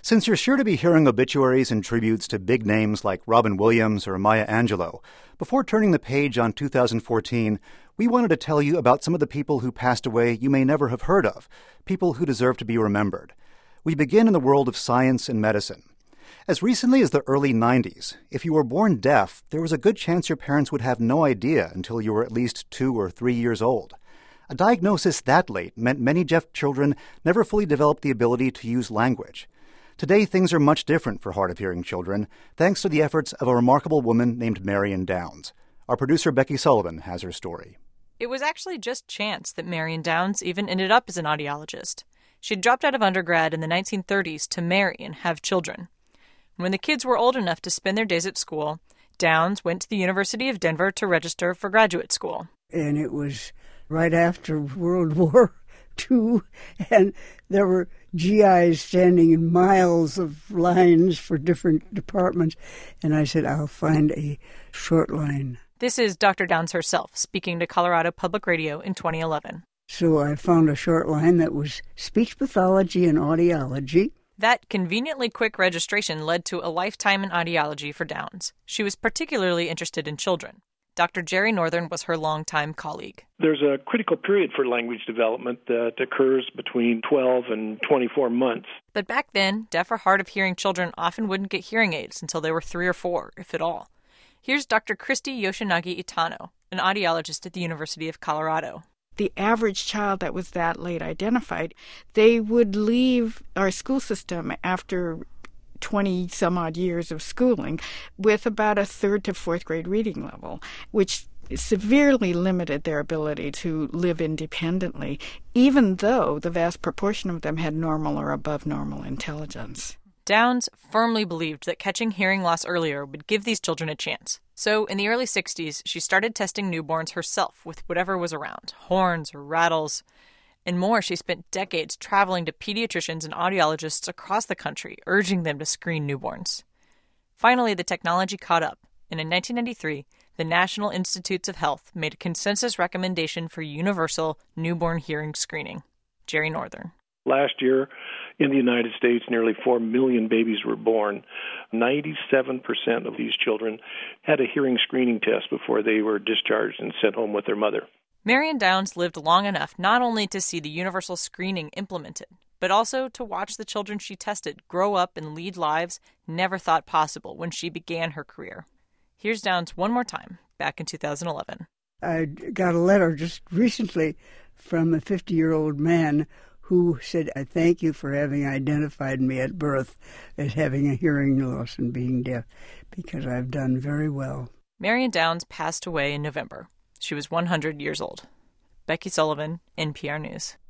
Since you're sure to be hearing obituaries and tributes to big names like Robin Williams or Maya Angelou, before turning the page on 2014, we wanted to tell you about some of the people who passed away you may never have heard of, people who deserve to be remembered. We begin in the world of science and medicine. As recently as the early 90s, if you were born deaf, there was a good chance your parents would have no idea until you were at least 2 or 3 years old. A diagnosis that late meant many deaf children never fully developed the ability to use language. Today, things are much different for hard-of-hearing children, thanks to the efforts of a remarkable woman named Marion Downs. Our producer, Becky Sullivan, has her story. It was actually just chance that Marion Downs even ended up as an audiologist. She'd dropped out of undergrad in the 1930s to marry and have children. When the kids were old enough to spend their days at school, Downs went to the University of Denver to register for graduate school. And it was right after World War II, and there were GIs standing in miles of lines for different departments, and I said, I'll find a short line. This is Dr. Downs herself speaking to Colorado Public Radio in 2011. So I found a short line that was speech pathology and audiology. That conveniently quick registration led to a lifetime in audiology for Downs. She was particularly interested in children. Dr. Jerry Northern was her longtime colleague. There's a critical period for language development that occurs between 12 and 24 months. But back then, deaf or hard-of-hearing children often wouldn't get hearing aids until they were 3 or 4, if at all. Here's Dr. Christy Yoshinagi Itano, an audiologist at the University of Colorado. The average child that was that late identified, they would leave our school system after 20-some-odd years of schooling with about a 3rd to 4th grade reading level, which severely limited their ability to live independently, even though the vast proportion of them had normal or above normal intelligence. Downs firmly believed that catching hearing loss earlier would give these children a chance. So in the early 60s, she started testing newborns herself with whatever was around, horns or rattles. And more, she spent decades traveling to pediatricians and audiologists across the country, urging them to screen newborns. Finally, the technology caught up, and in 1993, the National Institutes of Health made a consensus recommendation for universal newborn hearing screening. Jerry Northern. Last year, in the United States, nearly 4 million babies were born. 97% of these children had a hearing screening test before they were discharged and sent home with their mother. Marion Downs lived long enough not only to see the universal screening implemented, but also to watch the children she tested grow up and lead lives never thought possible when she began her career. Here's Downs one more time, back in 2011. I got a letter just recently from a 50-year-old man who said, I thank you for having identified me at birth as having a hearing loss and being deaf, because I've done very well. Marion Downs passed away in November. She was 100 years old. Becky Sullivan, NPR News.